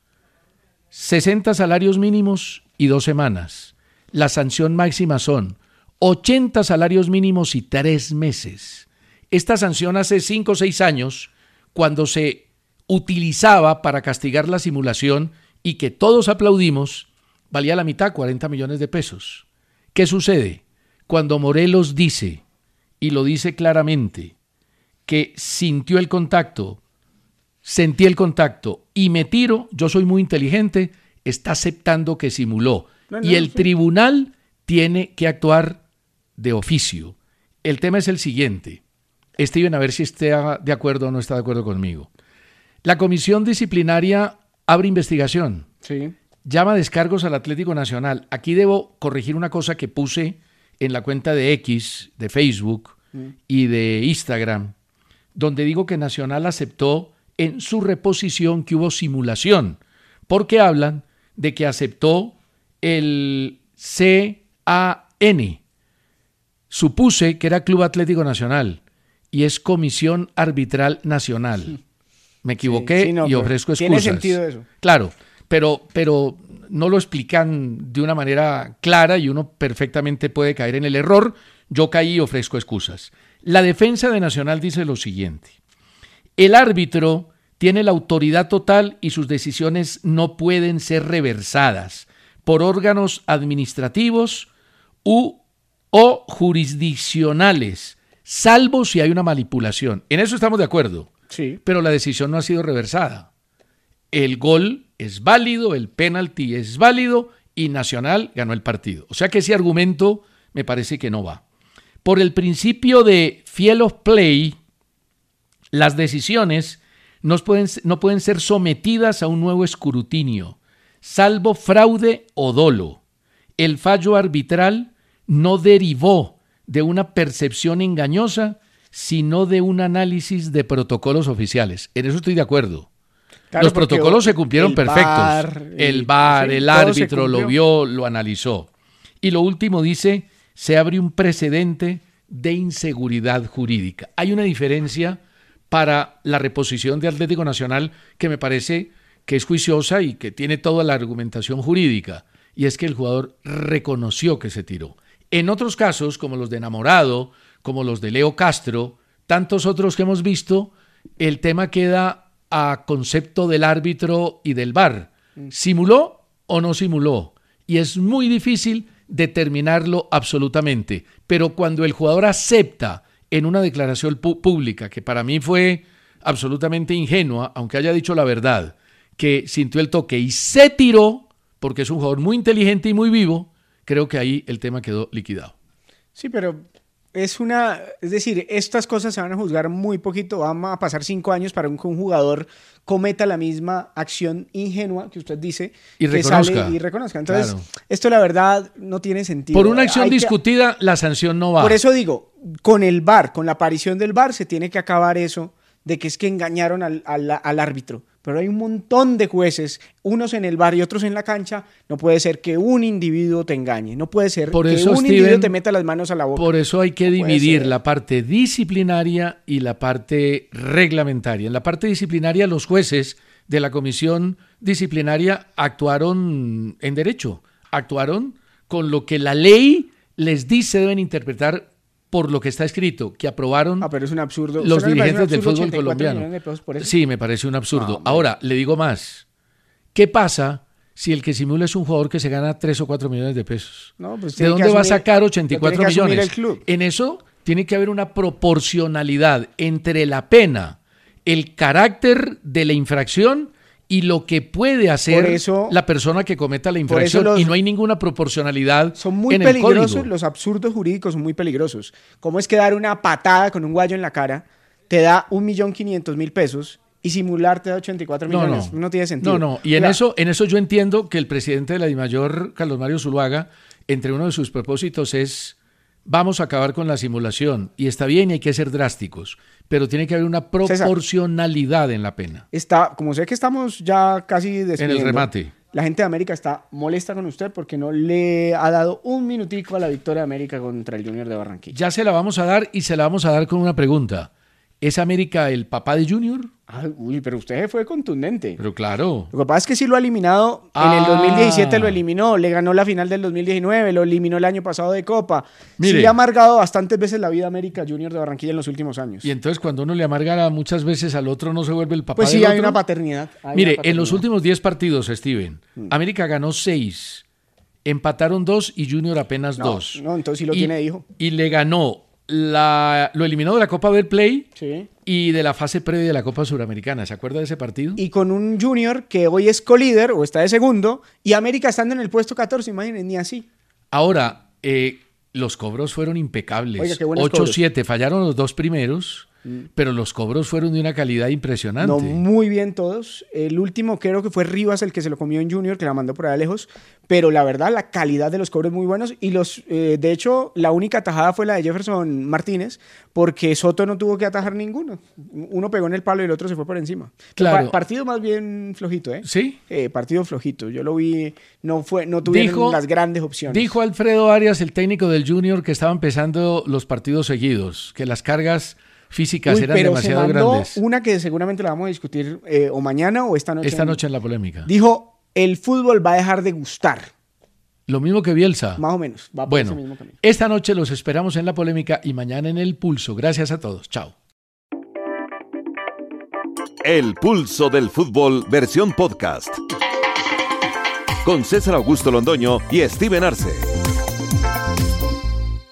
sesenta salarios mínimos y dos semanas. La sanción máxima son ochenta salarios mínimos y tres meses. Esta sanción hace cinco o seis años, cuando se utilizaba para castigar la simulación y que todos aplaudimos, valía la mitad, cuarenta millones de pesos. ¿Qué sucede? Cuando Morelos dice, y lo dice claramente, que sintió el contacto, sentí el contacto y me tiro, yo soy muy inteligente, está aceptando que simuló. No, no, y el sí. tribunal tiene que actuar de oficio. El tema es el siguiente. Steven, a ver si está de acuerdo o no está de acuerdo conmigo. La comisión disciplinaria abre investigación. Sí. Llama descargos al Atlético Nacional. Aquí debo corregir una cosa que puse en la cuenta de X, de Facebook mm. y de Instagram, donde digo que Nacional aceptó en su reposición que hubo simulación, porque hablan de que aceptó el C A N. Supuse que era Club Atlético Nacional y es Comisión Arbitral Nacional. Sí. Me equivoqué sí, sí, no, y ofrezco excusas. Tiene sentido eso. Claro. Pero, pero no lo explican de una manera clara y uno perfectamente puede caer en el error. Yo caí y ofrezco excusas. La defensa de Nacional dice lo siguiente. El árbitro tiene la autoridad total y sus decisiones no pueden ser reversadas por órganos administrativos u, o jurisdiccionales, salvo si hay una manipulación. En eso estamos de acuerdo. Sí. Pero la decisión no ha sido reversada. El gol es válido, el penalti es válido y Nacional ganó el partido. O sea que ese argumento me parece que no va. Por el principio de fiel of play, las decisiones no pueden, no pueden ser sometidas a un nuevo escrutinio, salvo fraude o dolo. El fallo arbitral no derivó de una percepción engañosa, sino de un análisis de protocolos oficiales. En eso estoy de acuerdo. Claro, los protocolos se cumplieron perfectos. Bar, el, el V A R, sí, el árbitro lo vio, lo analizó. Y lo último dice, se abre un precedente de inseguridad jurídica. Hay una diferencia para la reposición de Atlético Nacional que me parece que es juiciosa y que tiene toda la argumentación jurídica, y es que el jugador reconoció que se tiró. En otros casos, como los de Enamorado, como los de Leo Castro, tantos otros que hemos visto, el tema queda a concepto del árbitro y del V A R. ¿Simuló o no simuló? Y es muy difícil determinarlo absolutamente. Pero cuando el jugador acepta en una declaración pu- pública, que para mí fue absolutamente ingenua, aunque haya dicho la verdad, que sintió el toque y se tiró, porque es un jugador muy inteligente y muy vivo, creo que ahí el tema quedó liquidado. Sí, pero es una, es decir, estas cosas se van a juzgar muy poquito, van a pasar cinco años para que un jugador cometa la misma acción ingenua que usted dice y que reconozca. Sale y reconozca. Entonces, claro. Esto la verdad no tiene sentido. Por una acción Hay discutida, que... la sanción no va. Por eso digo, con el V A R, con la aparición del V A R, se tiene que acabar eso de que es que engañaron al, al, al árbitro. Pero hay un montón de jueces, unos en el bar y otros en la cancha. No puede ser que un individuo te engañe. No puede ser por que eso, un Steven, individuo te meta las manos a la boca. Por eso hay que no dividir la parte disciplinaria y la parte reglamentaria. En la parte disciplinaria, los jueces de la comisión disciplinaria actuaron en derecho. Actuaron con lo que la ley les dice deben interpretar por lo que está escrito, que aprobaron ah, pero es un absurdo. los no dirigentes absurdo del fútbol colombiano. Sí, me parece un absurdo. No, ahora, le digo más. ¿Qué pasa si el que simula es un jugador que se gana tres o cuatro millones de pesos? No, pues ¿de dónde asumir, va a sacar ochenta y cuatro millones? En eso tiene que haber una proporcionalidad entre la pena, el carácter de la infracción y lo que puede hacer eso, la persona que cometa la infracción, los, y no hay ninguna proporcionalidad son muy en peligrosos, el código. Los absurdos jurídicos son muy peligrosos. ¿Cómo es que dar una patada con un guayo en la cara te da un millón quinientos mil pesos y simular te da ochenta y cuatro millones? No, no, no tiene sentido. No, no, y en eso, en eso yo entiendo que el presidente de la DIMAYOR, Carlos Mario Zuluaga, entre uno de sus propósitos es vamos a acabar con la simulación, y está bien y hay que ser drásticos, pero tiene que haber una proporcionalidad César, en la pena. Está, como sé que estamos ya casi despidiendo, en el remate. La gente de América está molesta con usted porque no le ha dado un minutico a la victoria de América contra el Junior de Barranquilla. Ya se la vamos a dar y se la vamos a dar con una pregunta. ¿Es América el papá de Junior? Ah, uy, pero usted fue contundente. Pero claro. Lo que pasa es que sí lo ha eliminado. Ah. En el dos mil diecisiete lo eliminó, le ganó la final del dos mil diecinueve, lo eliminó el año pasado de Copa. Mire, sí le ha amargado bastantes veces la vida a América Junior de Barranquilla en los últimos años. Y entonces cuando uno le amarga muchas veces al otro, ¿no se vuelve el papá pues del sí, otro? hay una paternidad. Hay Mire, una paternidad. En los últimos diez partidos, Steven, hmm. América ganó seis, empataron dos y Junior apenas no, dos. No, entonces sí lo y, tiene, hijo. Y le ganó, la, lo eliminó de la Copa Betplay. Sí. Y de la fase previa de la Copa Suramericana. ¿Se acuerda de ese partido? Y con un Junior que hoy es colíder o está de segundo y América estando en el puesto catorce, imagínense, ni así. Ahora, eh, los cobros fueron impecables. Oiga, qué ocho siete, fallaron los dos primeros, mm. pero los cobros fueron de una calidad impresionante. No, muy bien todos. El último creo que fue Rivas el que se lo comió en Junior, que la mandó por allá lejos. Pero la verdad, la calidad de los cobros muy buenos. Y los, eh, de hecho, la única atajada fue la de Jefferson Martínez, porque Soto no tuvo que atajar ninguno. Uno pegó en el palo y el otro se fue por encima. Claro. Pa- partido más bien flojito, ¿eh? Sí. Eh, partido flojito. Yo lo vi, no fue, no tuvieron dijo, las grandes opciones. Dijo Alfredo Arias, el técnico del Junior, que estaba empezando los partidos seguidos, que las cargas físicas Uy, eran pero demasiado se mandó grandes. Una que seguramente la vamos a discutir eh, o mañana o esta noche. Esta en, noche en la polémica. Dijo, el fútbol va a dejar de gustar. Lo mismo que Bielsa. Más o menos. Va por bueno, ese mismo camino. Esta noche los esperamos en la polémica y mañana en El Pulso. Gracias a todos. Chao. El Pulso del Fútbol, versión podcast. Con César Augusto Londoño y Steven Arce.